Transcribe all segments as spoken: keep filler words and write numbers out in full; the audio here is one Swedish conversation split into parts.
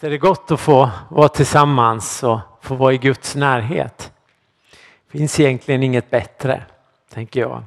Visst är det gott att få vara tillsammans och få vara i Guds närhet. Det finns egentligen inget bättre, tänker jag.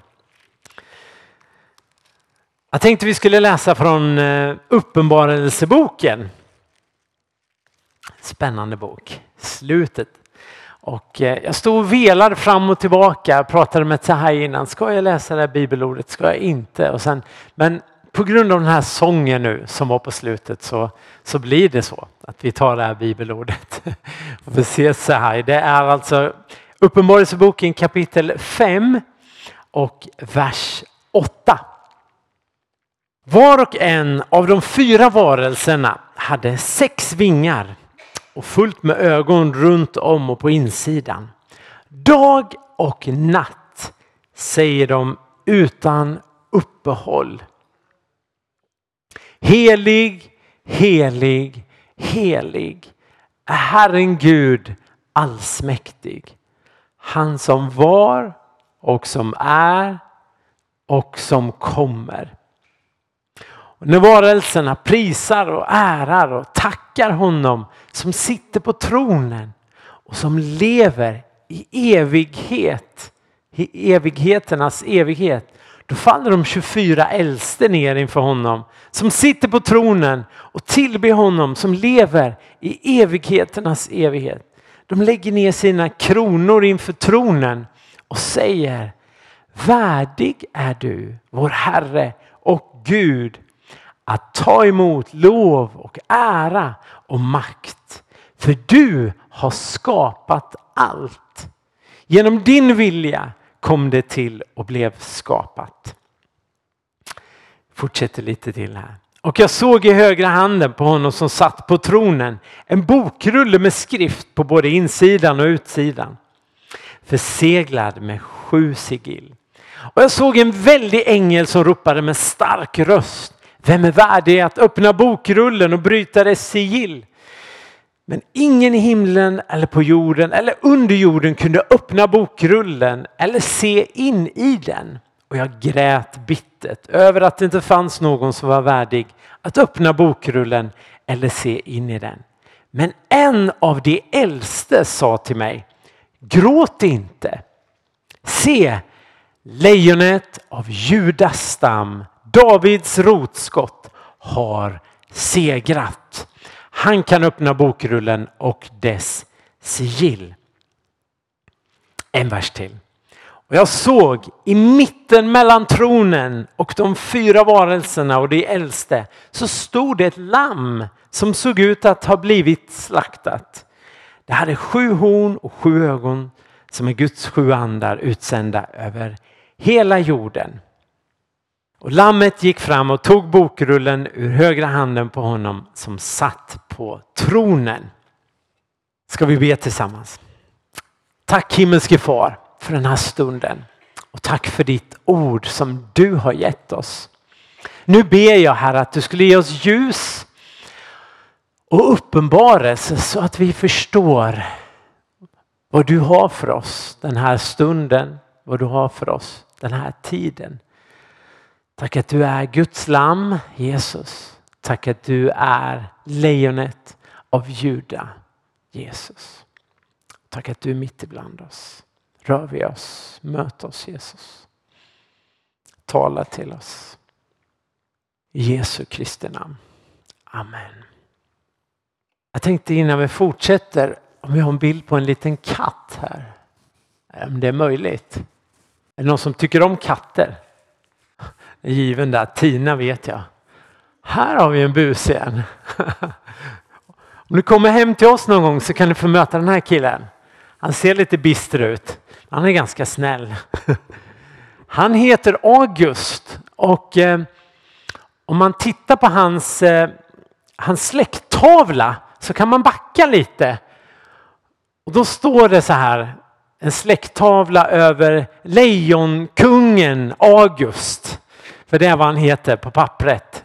Jag tänkte vi skulle läsa från Uppenbarelseboken. Spännande bok. Slutet. Och jag stod och velade fram och tillbaka. Jag pratade med Tahai innan. Ska jag läsa det här bibelordet? Ska jag inte? Och sen, men på grund av den här sången nu som var på slutet så, så blir det så att vi tar det här bibelordet. Och vi ser så här. Det är alltså Uppenbarelseboken kapitel fem och vers åtta. Var och en av de fyra varelserna hade sex vingar och fullt med ögon runt om och på insidan. Dag och natt säger de utan uppehåll. Helig, helig, helig är Herren Gud allsmäktig. Han som var och som är och som kommer. Och när varelserna prisar och ärar och tackar honom som sitter på tronen och som lever i evighet, i evigheternas evighet, då faller de tjugofyra äldste ner inför honom som sitter på tronen och tillber honom som lever i evigheternas evighet. De lägger ner sina kronor inför tronen och säger: värdig är du, vår Herre och Gud, att ta emot lov och ära och makt. För du har skapat allt. Genom din vilja kom det till och blev skapat. Fortsätter lite till här. Och jag såg i högra handen på honom som satt på tronen en bokrulle med skrift på både insidan och utsidan, förseglad med sju sigill. Och jag såg en väldig ängel som ropade med stark röst: vem är värdig att öppna bokrullen och bryta dess sigill? Men ingen i himlen eller på jorden eller under jorden kunde öppna bokrullen eller se in i den. Och jag grät bittert över att det inte fanns någon som var värdig att öppna bokrullen eller se in i den. Men en av de äldste sa till mig: gråt inte. Se, lejonet av Judas stam, Davids rotskott, har segrat. Han kan öppna bokrullen och dess sigill. En vers till. Och jag såg i mitten mellan tronen och de fyra varelserna och de äldste så stod det ett lamm som såg ut att ha blivit slaktat. Det hade sju horn och sju ögon som är Guds sju andar utsända över hela jorden. Och lammet gick fram och tog bokrullen ur högra handen på honom som satt på tronen. Ska vi be tillsammans? Tack himmelske far för den här stunden. Och tack för ditt ord som du har gett oss. Nu ber jag, Herre, att du skulle ge oss ljus och uppenbarelse så att vi förstår vad du har för oss den här stunden. Vad du har för oss den här tiden. Tack att du är Guds lamm, Jesus. Tack att du är lejonet av Juda, Jesus. Tack att du är mitt ibland oss. Rör vi oss, möt oss, Jesus. Tala till oss. I Jesu Kristi namn. Amen. Jag tänkte innan vi fortsätter, om vi har en bild på en liten katt här. Om det är möjligt. Är det någon som tycker om katter? Given där, Tina vet jag. Här har vi en bus igen. Om du kommer hem till oss någon gång så kan du få möta den här killen. Han ser lite bister ut. Han är ganska snäll. Han heter August. Och eh, om man tittar på hans, eh, hans släkttavla så kan man backa lite. Och då står det så här. En släkttavla över lejonkungen August. För det är vad han heter på pappret.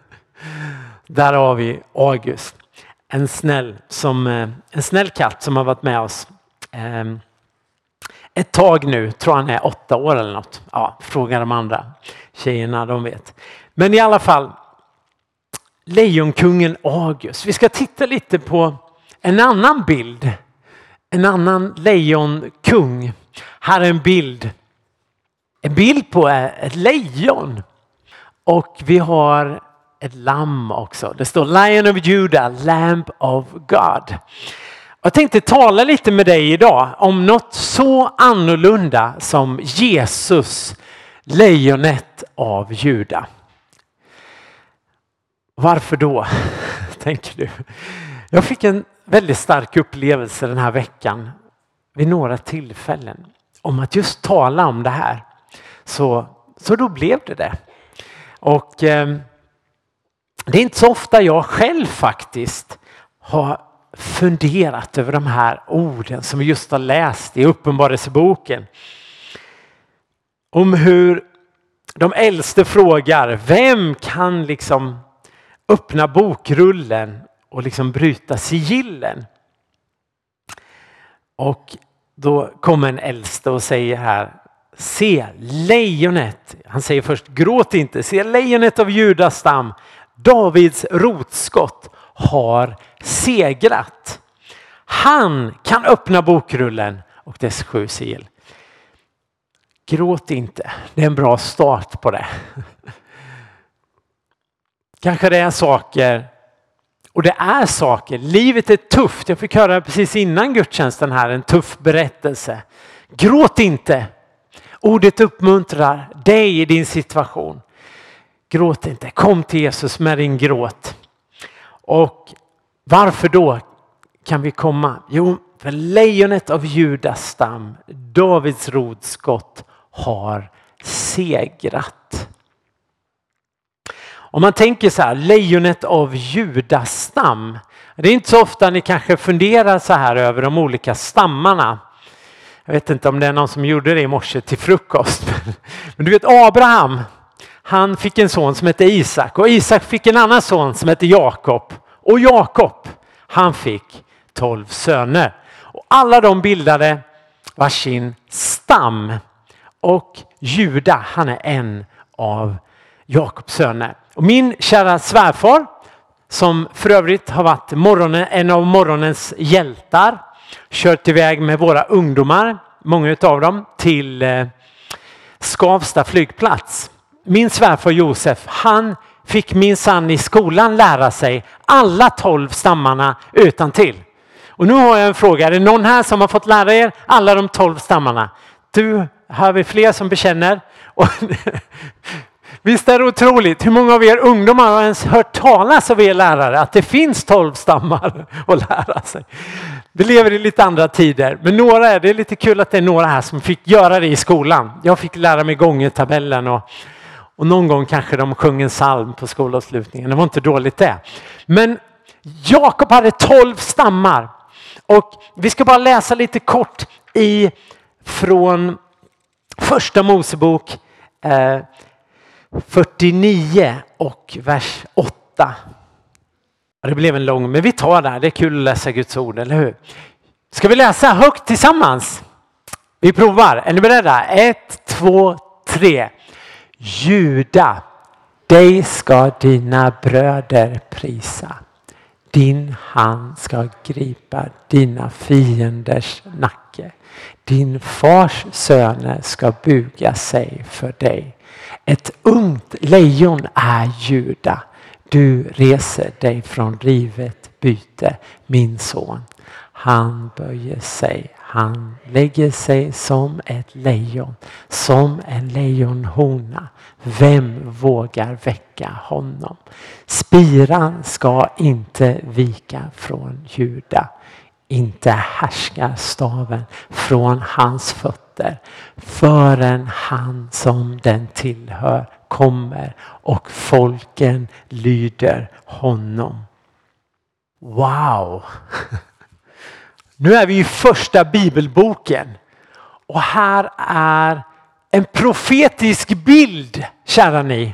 Där har vi August. En snäll, som, en snäll katt som har varit med oss ett tag nu. Tror han är åtta år eller något. Ja, fråga de andra tjejerna, de vet. Men i alla fall. lejonkungen August. Vi ska titta lite på en annan bild. En annan lejonkung. Här är en bild. En bild på ett lejon. Och vi har ett lamm också. Det står Lion of Judah, Lamb of God. Jag tänkte tala lite med dig idag om något så annorlunda som Jesus, lejonet av Juda. Varför då, tänker du? Jag fick en väldigt stark upplevelse den här veckan vid några tillfällen om att just tala om det här. Så, så då blev det det. Och eh, det är inte så ofta jag själv faktiskt har funderat över de här orden som vi just har läst i Uppenbarelseboken. Om hur de äldste frågar, vem kan liksom öppna bokrullen och liksom bryta sigillen? Och då kommer en äldste och säger här, se lejonet, han säger först gråt inte, se lejonet av Judas stam, Davids rotskott har segrat. Han kan öppna bokrullen och dess sju sigill. Gråt inte, det är en bra start på det. Kanske det är saker, och det är saker, livet är tufft. Jag fick höra precis innan gudstjänsten här en tuff berättelse. Gråt inte. Ordet uppmuntrar dig i din situation. Gråt inte, kom till Jesus med din gråt. Och varför då kan vi komma? Jo, för lejonet av Judas stam, Davids rotskott, har segrat. Om man tänker så här, lejonet av Judas stam. Det är inte så ofta ni kanske funderar så här över de olika stammarna. Jag vet inte om det är någon som gjorde det i morse till frukost. Men du vet Abraham, han fick en son som hette Isak. Och Isak fick en annan son som hette Jakob. Och Jakob, han fick tolv söner. Och alla de bildade varsin stam. Och Juda, han är en av Jakobs söner. Och min kära svärfar, som för övrigt har varit morgonen, en av morgonens hjältar, kört iväg med våra ungdomar, många av dem, till eh, Skavsta flygplats. Min svärfar Josef, han fick minsann i skolan lära sig alla tolv stammarna utan till. Och nu har jag en fråga, är det någon här som har fått lära er alla de tolv stammarna? Du, har vi fler som bekänner? Och visst är det otroligt, hur många av er ungdomar har ens hört talas av er lärare att det finns tolv stammar att lära sig? Vi lever i lite andra tider, men några är det är lite kul att det är några här som fick göra det i skolan. Jag fick lära mig gångertabellen och, och någon gång kanske de sjöng en psalm på skolavslutningen. Det var inte dåligt det. Men Jakob hade tolv stammar och vi ska bara läsa lite kort i från första Mosebok eh, fyrtionio och vers åtta. Det blev en lång, men vi tar där. Det är kul att läsa Guds ord, eller hur? Ska vi läsa högt tillsammans? Vi provar. Är ni beredda? Ett, två, tre. Juda, dig ska dina bröder prisa. Din hand ska gripa dina fienders nacke. Din fars söner ska buga sig för dig. Ett ungt lejon är Juda. Du reser dig från rivet byte, min son. Han böjer sig, han lägger sig som ett lejon, som en lejonhona. Vem vågar väcka honom? Spiran ska inte vika från Juda, inte härska staven från hans fötter, förrän han som den tillhör kommer och folken lyder honom. Wow! Nu är vi i första bibelboken och här är en profetisk bild, kära ni.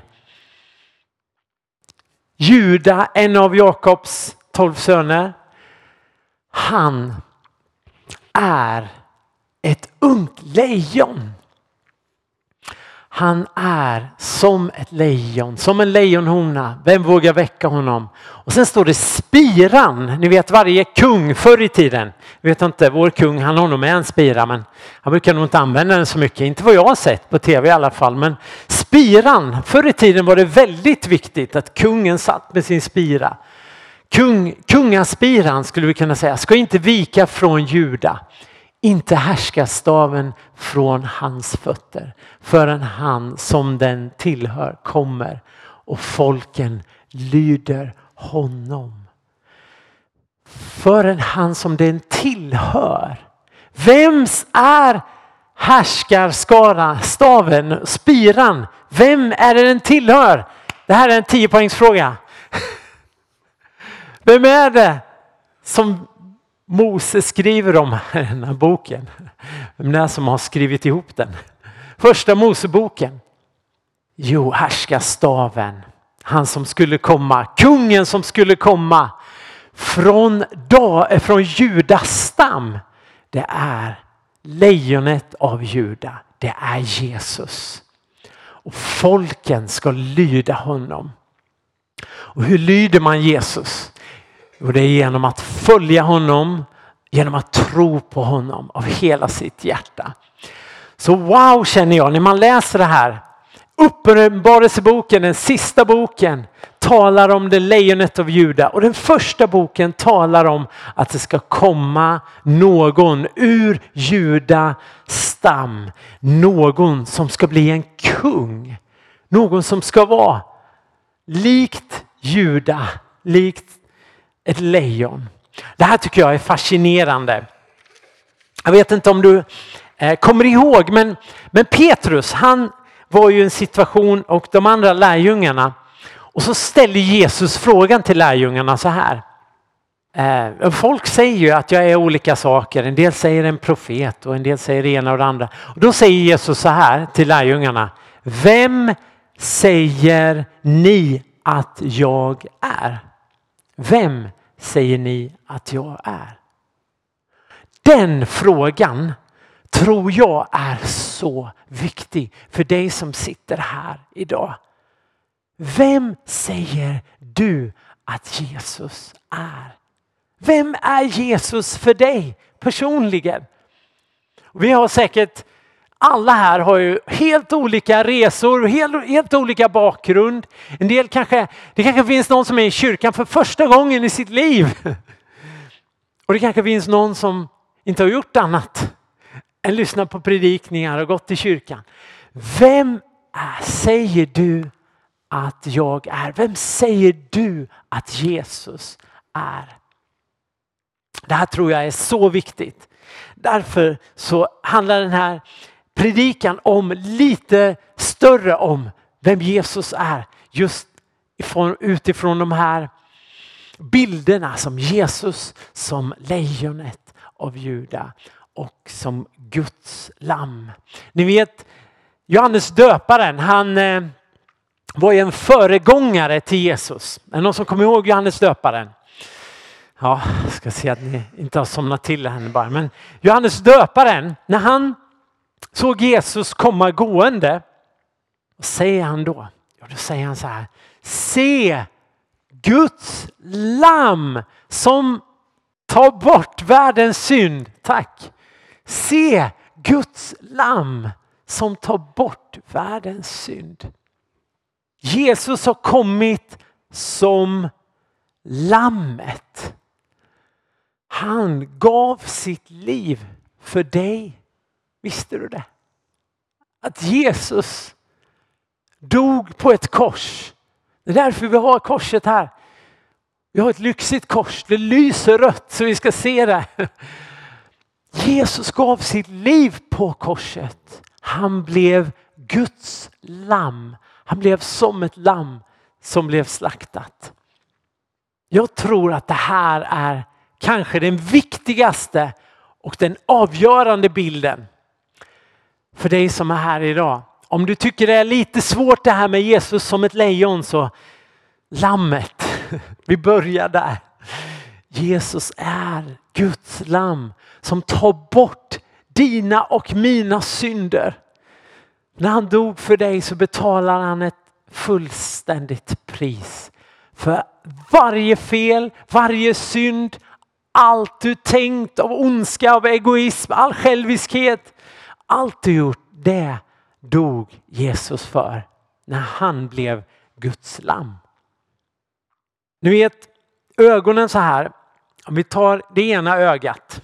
Juda, en av Jakobs tolv söner, han är ett ungt lejon. Han är som ett lejon, som en lejonhona. Vem vågar väcka honom? Och sen står det spiran. Ni vet varje kung förr i tiden. Jag vet inte, vår kung han har nog med en spira, men han brukar nog inte använda den så mycket. Inte vad jag har sett på tv i alla fall. Men spiran, förr i tiden var det väldigt viktigt att kungen satt med sin spira. Kung, kungaspiran skulle vi kunna säga ska inte vika från Juda. Inte härska staven från hans fötter förrän han som den tillhör kommer och folken lyder honom. Förrän han som den tillhör. Vems är härskarskara, staven, spiran? Vem är det den tillhör? Det här är en tio poängsfråga. Vem är det som Mose skriver om i den här boken? Vem är det som har skrivit ihop den? Första Moseboken. Jo, härskarstaven. Han som skulle komma. Kungen som skulle komma. Från, dag, från Judas stam. Det är lejonet av Juda. Det är Jesus. Och folken ska lyda honom. Och hur lyder man Jesus? Och det är genom att följa honom, genom att tro på honom av hela sitt hjärta. Så wow känner jag när man läser det här. Uppenbarelseboken, den sista boken, talar om det lejonet av Juda. Och den första boken talar om att det ska komma någon ur Juda stam. Någon som ska bli en kung. Någon som ska vara likt Juda, likt ett lejon. Det här tycker jag är fascinerande. Jag vet inte om du eh, kommer ihåg, men, men Petrus, han var ju i en situation och de andra lärjungarna. Och så ställer Jesus frågan till lärjungarna så här. Eh, folk säger ju att jag är olika saker. En del säger en profet och en del säger det ena och det andra. Och då säger Jesus så här till lärjungarna. Vem säger ni att jag är? Vem säger ni att jag är? Den frågan tror jag är så viktig för dig som sitter här idag. Vem säger du att Jesus är? Vem är Jesus för dig personligen? Vi har säkert, alla här har ju helt olika resor, helt, helt olika bakgrund. En del kanske, det kanske finns någon som är i kyrkan för första gången i sitt liv. Och det kanske finns någon som inte har gjort annat än lyssna på predikningar och gått till kyrkan. Vem är, säger du att jag är? Vem säger du att Jesus är? Det här tror jag är så viktigt. Därför så handlar den här predikan om lite större om vem Jesus är. Just ifrån, utifrån de här bilderna som Jesus som lejonet av Juda och som Guds lamm. Ni vet, Johannes döparen, han eh, var ju en föregångare till Jesus. Är det någon som kommer ihåg Johannes döparen? Ja, jag ska se att ni inte har somnat till henne bara. Men Johannes döparen, när han såg Jesus komma gående, vad säger han då? Ja, då säger han så här. Se Guds lamm som tar bort världens synd. Tack. Se Guds lamm som tar bort världens synd. Jesus har kommit som lammet. Han gav sitt liv för dig. Visste du det? Att Jesus dog på ett kors. Det är därför vi har korset här. Vi har ett lyxigt kors. Det lyser rött så vi ska se det. Jesus gav sitt liv på korset. Han blev Guds lamm. Han blev som ett lamm som blev slaktat. Jag tror att det här är kanske den viktigaste och den avgörande bilden för dig som är här idag. Om du tycker det är lite svårt det här med Jesus som ett lejon, så lammet. Vi börjar där. Jesus är Guds lamm som tar bort dina och mina synder. När han dog för dig så betalar han ett fullständigt pris. För varje fel, varje synd, allt du tänkt av ondska, av egoism, all själviskhet. Allt du gjort, det dog Jesus för när han blev Guds lamm. Ni vet, ögonen så här. Om vi tar det ena ögat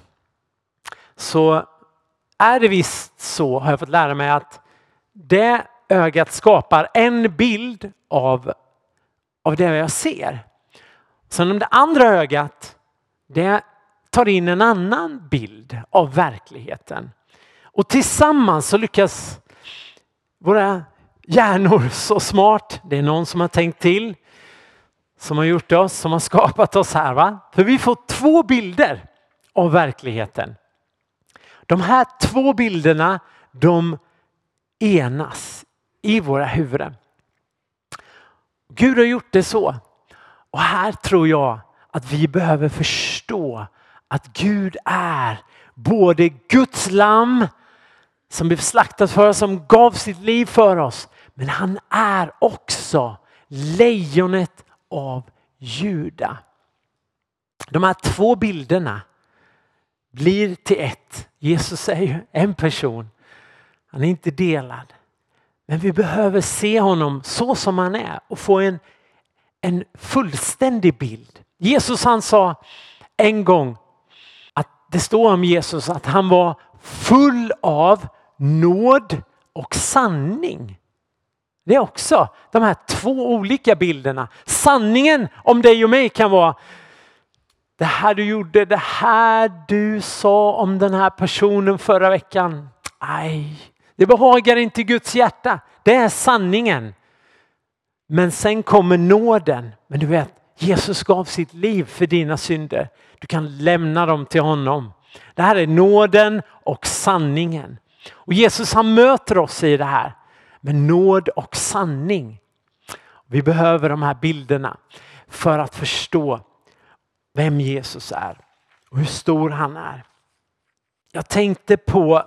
så är det visst så, har jag fått lära mig, att det ögat skapar en bild av, av det jag ser. Sen om det andra ögat, det tar in en annan bild av verkligheten. Och tillsammans så lyckas våra hjärnor så smart. Det är någon som har tänkt till, som har gjort oss, som har skapat oss här, va? För vi får två bilder av verkligheten. De här två bilderna, de enas i våra huvuden. Gud har gjort det så. Och här tror jag att vi behöver förstå att Gud är både Guds lamm som blev slaktat för oss, som gav sitt liv för oss. Men han är också lejonet av Juda. De här två bilderna blir till ett. Jesus är ju en person. Han är inte delad. Men vi behöver se honom så som han är och få en, en fullständig bild. Jesus, han sa en gång att det står om Jesus att han var full av nåd och sanning. Det är också de här två olika bilderna. Sanningen om dig och mig kan vara: det här du gjorde, det här du sa om den här personen förra veckan. Aj, det behagar inte Guds hjärta. Det är sanningen. Men sen kommer nåden. Men du vet, Jesus gav sitt liv för dina synder. Du kan lämna dem till honom. Det här är nåden och sanningen. Och Jesus, han möter oss i det här med nåd och sanning. Vi behöver de här bilderna för att förstå vem Jesus är och hur stor han är. Jag tänkte på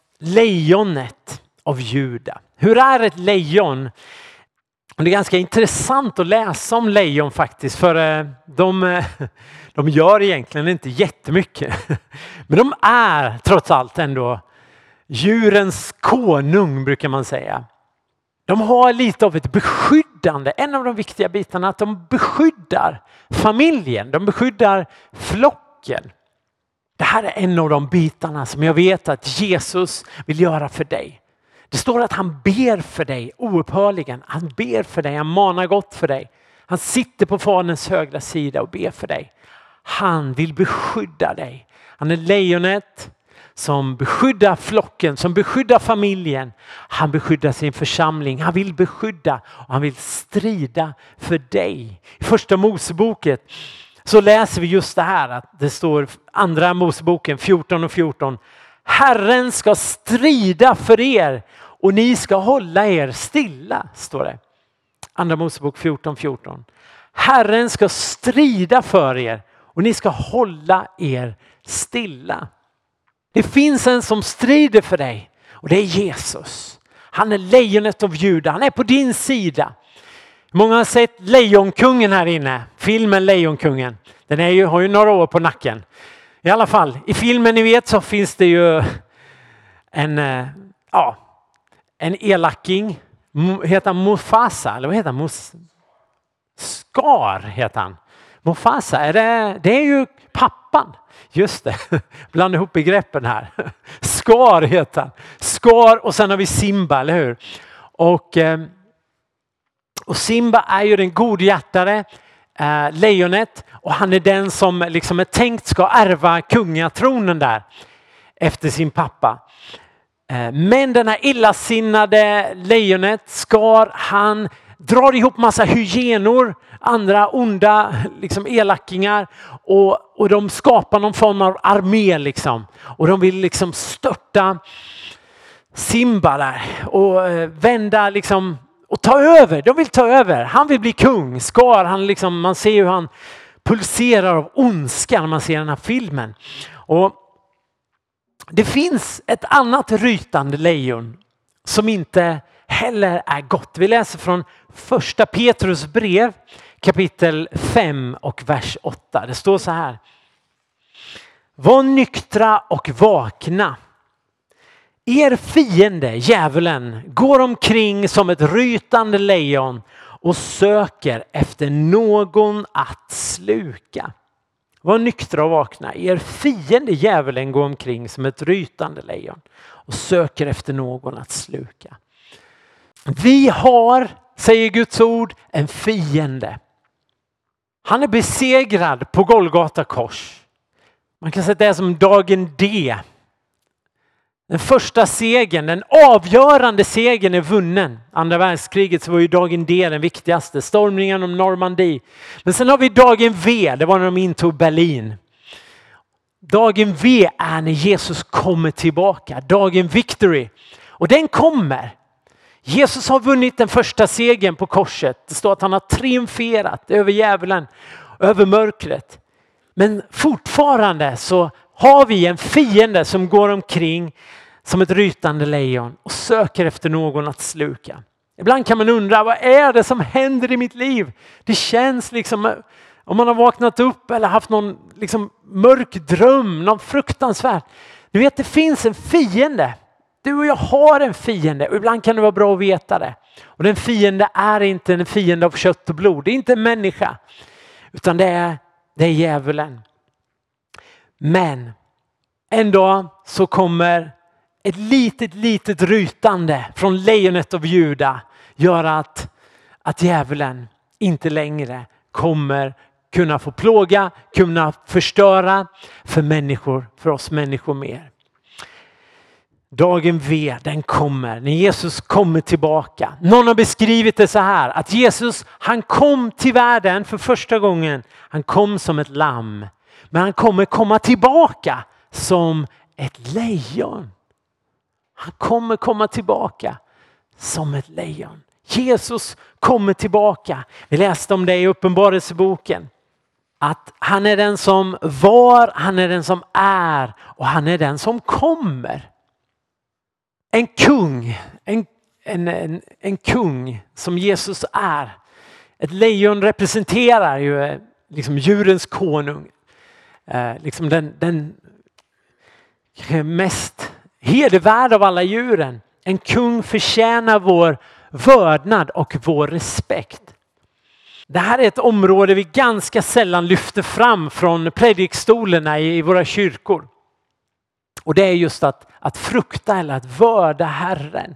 lejonet av Juda. Hur är ett lejon? Det är ganska intressant att läsa om lejon faktiskt, för de, de gör egentligen inte jättemycket. Men de är trots allt ändå djurens konung, brukar man säga. De har lite av ett beskyddande, en av de viktiga bitarna, att de beskyddar familjen, de beskyddar flocken. Det här är en av de bitarna som jag vet att Jesus vill göra för dig. Det står att han ber för dig oupphörligen. Han ber för dig, han manar gott för dig. Han sitter på Faderns högra sida och ber för dig. Han vill beskydda dig. Han är lejonet som beskyddar flocken, som beskyddar familjen. Han beskyddar sin församling. Han vill beskydda och han vill strida för dig. I första Moseboket så läser vi just det här, att det står andra Moseboken fjorton och fjorton. Herren ska strida för er och ni ska hålla er stilla, står det. Andra Mosebok fjorton fjorton. Herren ska strida för er och ni ska hålla er stilla. Det finns en som strider för dig och det är Jesus. Han är lejonet av Juda. Han är på din sida. Många har sett Lejonkungen här inne. Filmen Lejonkungen. Den är ju, har ju några år på nacken. I alla fall, i filmen ni vet så finns det ju en, ja, en elaking. Heter Mufasa, eller vad heter han? Mus- Scar heter han. Mufasa, är det, det är ju pappan. Just det, blanda ihop begreppen här. Scar heter han. Scar och sen har vi Simba, eller hur? Och, och Simba är ju den godhjärtade eh, lejonet. Och han är den som liksom är tänkt ska ärva kungatronen där efter sin pappa. Eh, men den här illasinnade lejonet, Scar, han drar ihop massa hyenor, andra onda liksom elackingar, och, och de skapar någon form av armé liksom. Och de vill liksom störta Simba där och eh, vända liksom och ta över. De vill ta över. Han vill bli kung. Scar, han liksom, man ser hur han pulserar av ondska när man ser den här filmen. Och det finns ett annat rytande lejon som inte heller är gott. Vi läser från första Petrus brev kapitel fem och vers åtta. Det står så här: var nyktra och vakna. Er fiende, djävulen, går omkring som ett rytande lejon och söker efter någon att sluka. Var nyktra och vakna. Er fiende, djävulen, går omkring som ett rytande lejon och söker efter någon att sluka. Vi har, säger Guds ord, en fiende. Han är besegrad på Golgata kors. Man kan säga att det är som dagen D. Den första segern, den avgörande segern är vunnen. Andra världskriget så var ju dagen D den viktigaste. Stormningen om Normandie. Men sen har vi dagen V, det var när de intog Berlin. Dagen V är när Jesus kommer tillbaka. Dagen Victory. Och den kommer. Jesus har vunnit den första segern på korset. Det står att han har triumferat över djävulen, över mörkret. Men fortfarande så har vi en fiende som går omkring som ett rytande lejon och söker efter någon att sluka. Ibland kan man undra, vad är det som händer i mitt liv? Det känns liksom, om man har vaknat upp eller haft någon liksom mörk dröm, någon fruktansvärt. Du vet, det finns en fiende. Du och jag har en fiende och ibland kan det vara bra att veta det. Och den fiende är inte en fiende av kött och blod. Det är inte en människa, utan det är, det är djävulen. Men en dag så kommer ett litet, litet rytande från lejonet av Juda göra att, att djävulen inte längre kommer kunna få plåga, kunna förstöra för människor, för oss människor mer. Dagen V, den kommer när Jesus kommer tillbaka. Någon har beskrivit det så här, att Jesus, han kom till världen för första gången. Han kom som ett lamm, men han kommer komma tillbaka som ett lejon. Han kommer komma tillbaka som ett lejon. Jesus kommer tillbaka. Vi läste om det i Uppenbarelseboken. Att han är den som var, han är den som är och han är den som kommer. En kung, en, en, en, en kung som Jesus är. Ett lejon representerar ju liksom djurens konung. Eh, liksom den, den mest hedervärd av alla djuren. En kung förtjänar vår vördnad och vår respekt. Det här är ett område vi ganska sällan lyfter fram från predikstolarna i, i våra kyrkor. Och det är just att, att frukta eller att vörda Herren.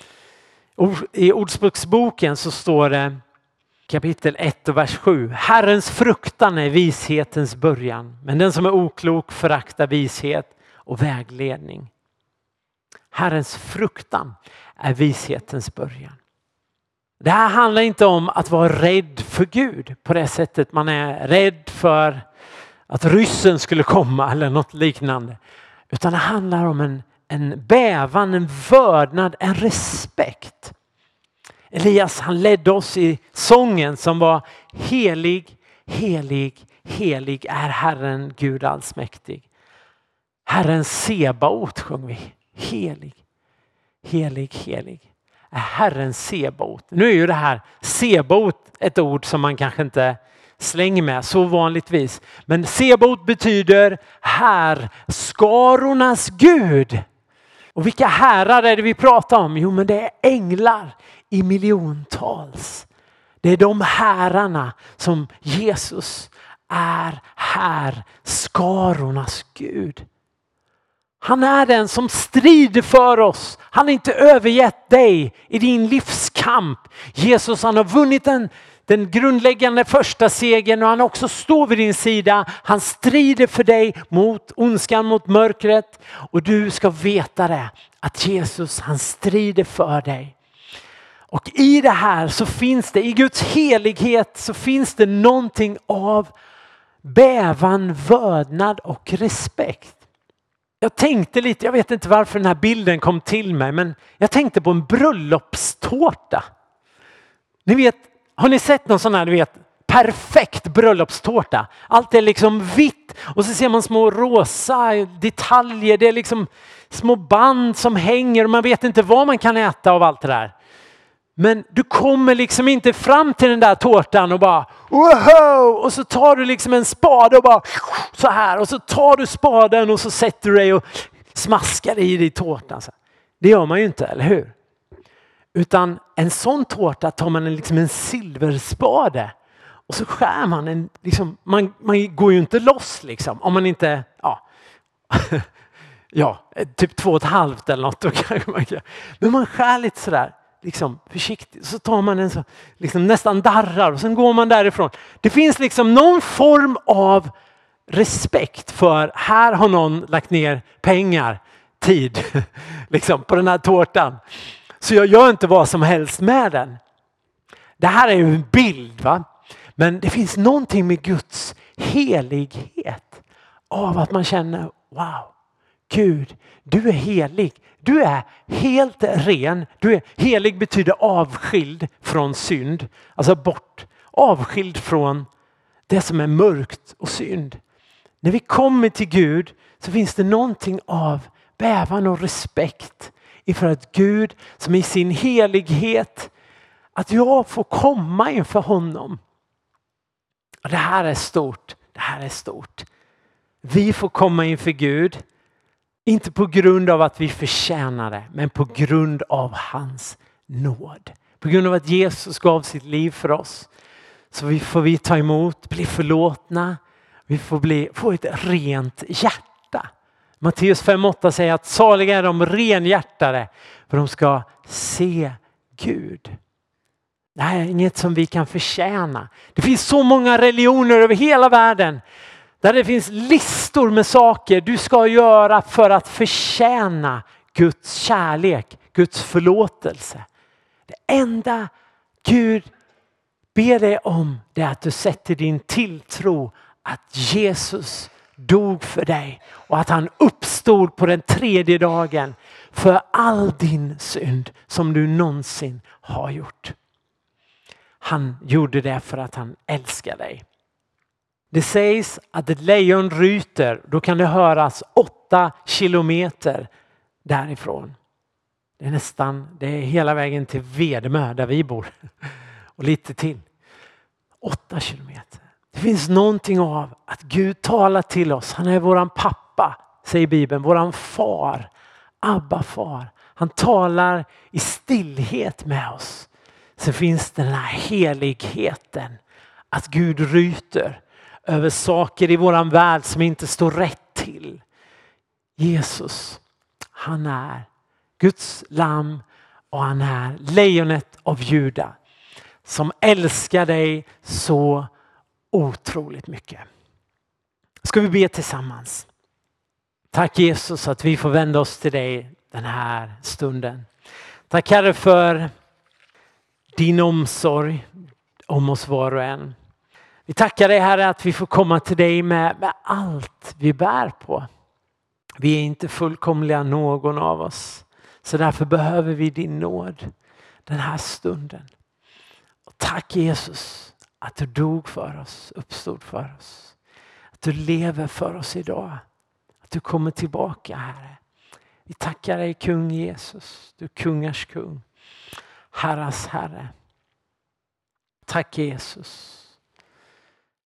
I Ordspråksboken så står det kapitel ett och vers sju. Herrens fruktan är vishetens början. Men den som är oklok föraktar vishet och vägledning. Herrens fruktan är vishetens början. Det här handlar inte om att vara rädd för Gud på det sättet man är rädd för att ryssen skulle komma eller något liknande. Utan det handlar om en, en bävan, en vördnad, en respekt. Elias, han ledde oss i sången som var helig, helig, helig är Herren Gud allsmäktig. Herren Sebaot sjöng vi. Helig, helig, helig är Herren Sebaot. Nu är ju det här Sebaot ett ord som man kanske inte slänger med så vanligtvis. Men Sebaot betyder här skarornas Gud. Och vilka herrar är det vi pratar om? Jo, men det är änglar i miljontals. Det är de herrarna som Jesus är här skarornas Gud. Han är den som strider för oss. Han har inte övergett dig i din livskamp. Jesus, han har vunnit den, den grundläggande första segern och han också står vid din sida. Han strider för dig mot ondskan, mot mörkret. Och du ska veta det, att Jesus, han strider för dig. Och i det här så finns det, i Guds helighet så finns det någonting av bävan, vördnad och respekt. Jag tänkte lite, jag vet inte varför den här bilden kom till mig, men jag tänkte på en bröllopstårta. Ni vet, har ni sett någon sån här, du vet, perfekt bröllopstårta. Allt är liksom vitt och så ser man små rosa detaljer. Det är liksom små band som hänger och man vet inte vad man kan äta av allt det där. Men du kommer liksom inte fram till den där tårtan och bara wow! Och så tar du liksom en spade och bara så här. Och så tar du spaden och så sätter du dig och smaskar i dig i tårtan. Det gör man ju inte, eller hur? Utan en sån tårta tar man en, liksom en silverspade. Och så skär man en, liksom, man, man går ju inte loss liksom. Om man inte, ja, ja typ två och ett halvt eller något. Då kanske man kan. Men man skär lite sådär. Liksom försiktigt, så tar man en så liksom nästan darrar och sen går man därifrån. Det finns liksom någon form av respekt för här har någon lagt ner pengar, tid liksom på den här tårtan. Så jag gör inte vad som helst med den. Det här är ju en bild, va? Men det finns någonting med Guds helighet av att man känner wow, Gud, du är helig. Du är helt ren. Du är, helig betyder avskild från synd. Alltså bort. Avskild från det som är mörkt och synd. När vi kommer till Gud så finns det någonting av bävan och respekt inför att Gud som i sin helighet, att jag får komma inför honom. Och det här är stort. Det här är stort. Vi får komma inför Gud. Inte på grund av att vi förtjänar det, men på grund av hans nåd. På grund av att Jesus gav sitt liv för oss. Så vi får vi ta emot, bli förlåtna. Vi får bli, få ett rent hjärta. Matteus fem åtta säger att saliga är de renhjärtade, för de ska se Gud. Det här är inget som vi kan förtjäna. Det finns så många religioner över hela världen. Där det finns listor med saker du ska göra för att förtjäna Guds kärlek, Guds förlåtelse. Det enda Gud ber dig om det är att du sätter din tilltro att Jesus dog för dig och att han uppstod på den tredje dagen för all din synd som du någonsin har gjort. Han gjorde det för att han älskar dig. Det sägs att ett lejon ryter, då kan det höras åtta kilometer därifrån. Det är nästan, det är hela vägen till Vedemö där vi bor. Och lite till. Åtta kilometer. Det finns någonting av att Gud talar till oss. Han är våran pappa, säger Bibeln. Våran far, Abba far. Han talar i stillhet med oss. Så finns den här heligheten. Att Gud ryter över saker i våran värld som inte står rätt till. Jesus, han är Guds lamm och han är lejonet av Juda som älskar dig så otroligt mycket. Ska vi be tillsammans? Tack Jesus att vi får vända oss till dig den här stunden. Tack Herre för din omsorg om oss var och en. Vi tackar dig Herre att vi får komma till dig med, med allt vi bär på. Vi är inte fullkomliga någon av oss. Så därför behöver vi din nåd den här stunden. Och tack Jesus att du dog för oss, uppstod för oss. Att du lever för oss idag. Att du kommer tillbaka Herre. Vi tackar dig kung Jesus, du kungars kung. Herras Herre. Tack Jesus.